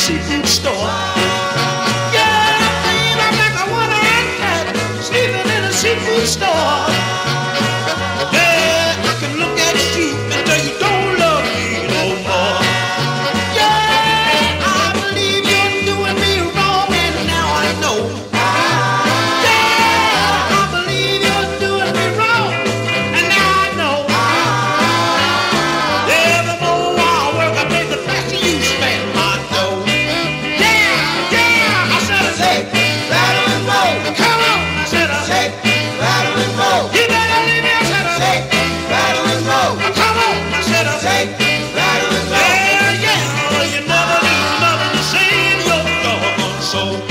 seafood store. Yeah, babe, I'm like a one-eyed cat sleeping in a seafood store. Yeah, I can look at you and tell you don't love me no more. Yeah, I believe you're doing me wrong, and now I know. Yeah, I believe you're doing me wrong, and now I know. Yeah, the more I work, I think the faster you spend my dough. Yeah, yeah, I said I say, rattle and roll. Come on, I said I say, rattle and roll. You better leave me, I said I say, rattle and roll. Come on, I said I say, rattle and roll. Yeah, yeah, you never lose nothing to say in your doggone soul.